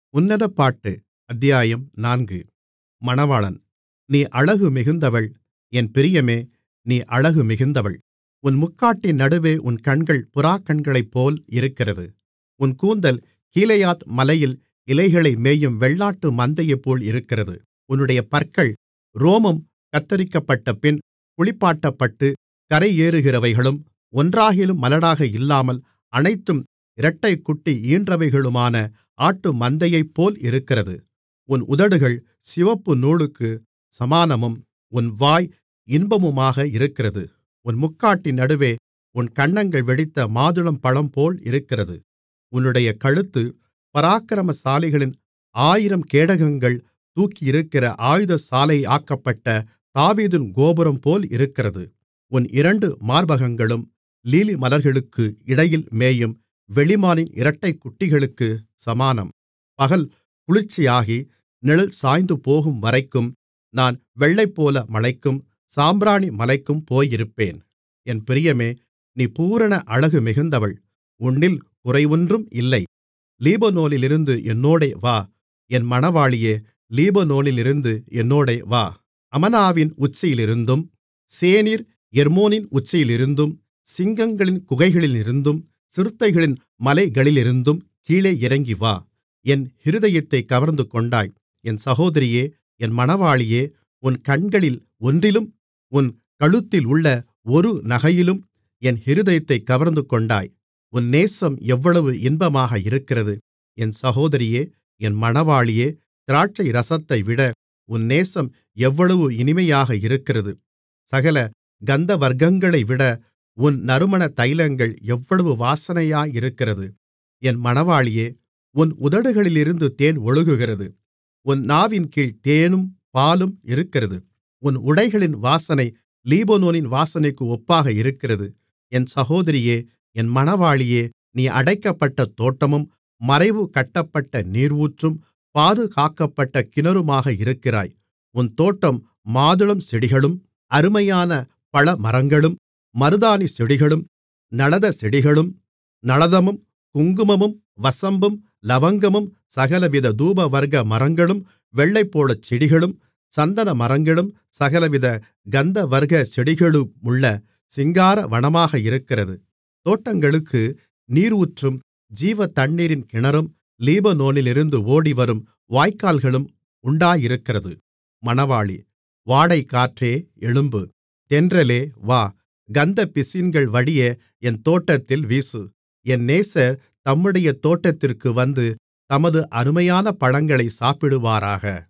உன்னத பாட்டு அத்தியாயம் 4. மணவாளன். நீ அழகு மிகுந்தவள், என் பிரியமே, நீ அழகு மிகுந்தவள். உன் முக்காட்டின் நடுவே உன் கண்கள் புறாக்கண்களைப்போல் இருக்கிறது. உன் கூந்தல் கீலேயாத் மலையில் இலைகளை மேயும் வெள்ளாட்டு மந்தையைப்போல் இருக்கிறது. உன்னுடைய பற்கள் ரோமம் கத்தரிக்கப்பட்டபின் குளிப்பாட்டப்பட்டு கரையேறுகிறவைகளும் ஒன்றாகிலும் மலடாக இல்லாமல் அனைத்தும் இரட்டைக்குட்டி ஈன்றவைகளுமான ஆட்டு மந்தையைப்போல் இருக்கிறது. உன் உதடுகள் சிவப்பு நூலுக்குச் சமானமும் உன் வாய் இன்பமுமாக இருக்கிறது. உன் முக்காட்டின் நடுவே உன் கன்னங்கள் வெடித்த மாதுளம்பழம்போல் இருக்கிறது. உன்னுடைய கழுத்து பராக்கிரமசாலிகளின் 1000 கேடகங்கள் தூக்கியிருக்கிற ஆயுதசாலையாக்கப்பட்ட தாவீதின் கோபுரம்போல் இருக்கிறது. உன் 2 மார்பகங்களும் லீலி மலர்களுக்கு இடையில் மேயும் வெளிமானின் இரட்டைக்குட்டிகளுக்குச் சமானம். பகல் குளிர்ச்சியாகி நிழல் சாய்ந்துபோகும்வரைக்கும் நான் வெள்ளைப்போள மலைக்கும் சாம்பிராணி மலைக்கும் போயிருப்பேன். என் பிரியமே, நீ பூரண அழகு மிகுந்தவள், உன்னில் குறையொன்றும் இல்லை. லீபனோனிலிருந்து என்னோடே வா, என் மணவாளியே, லீபனோனிலிருந்து என்னோடே வா. அமனாவின் உச்சியிலிருந்தும் சேனீர் எர்மோனின் உச்சியிலிருந்தும் சிங்கங்களின் குகைகளிலிருந்தும் சிறுத்தைகளின் மலைகளிலிருந்தும் கீழே இறங்கி வா. என் இருதயத்தைக் கவர்ந்துகொண்டாய். என் சகோதரியே, என் மணவாளியே, உன் கண்களில் ஒன்றிலும் உன் கழுத்திலுள்ள ஒரு நகையிலும் என் இருதயத்தைக் கவர்ந்துகொண்டாய். உன் நேசம் எவ்வளவு இன்பமாக இருக்கிறது. என் சகோதரியே, என் மணவாளியே, திராட்சைரசத்தைவிட உன் நேசம் எவ்வளவு இனிமையாக இருக்கிறது. சகல கந்தவர்க்கங்களைவிட உன் நறுமண தைலங்கள் எவ்வளவு வாசனையாயிருக்கிறது. என் மணவாளியே, உன் உதடுகளிலிருந்து தேன் ஒழுகுகிறது. உன் நாவின்கீழ் தேனும் பாலும் இருக்கிறது. உன் உடைகளின் வாசனை லீபனோனின் வாசனைக்கு ஒப்பாக இருக்கிறது. என் சகோதரியே, என் மணவாளியே, நீ அடைக்கப்பட்ட தோட்டமும் மறைவு கட்டப்பட்ட நீரூற்றும் பாதுகாக்கப்பட்ட கிணறுமாக இருக்கிறாய். உன் தோட்டம் மாதுளம் செடிகளும் அருமையான பழமரங்களும் மருதாணி செடிகளும் நளத செடிகளும் நளதமும் குங்குமமும் வசம்பும் லவங்கமும் சகலவித தூபவர்க்க மரங்களும் வெள்ளைப்போளச் செடிகளும் சந்தன மரங்களும் சகலவித கந்தவர்க்க செடிகளுமுள்ள சிங்கார வனமாக இருக்கிறது. தோட்டங்களுக்கு நீரூற்றும் ஜீவதண்ணீரின் கிணறும் லீபனோனிலிருந்து ஓடிவரும் வாய்க்கால்களும் உண்டாயிருக்கிறது. மணவாளி. வாடைக்காற்றே, எழும்பு. தென்றலே, வா. கந்தப்பிசின்கள் வடிய என் தோட்டத்தில் வீசு. என் நேசர் தம்முடைய தோட்டத்திற்கு வந்து தமது அருமையான பழங்களை சாப்பிடுவாராக.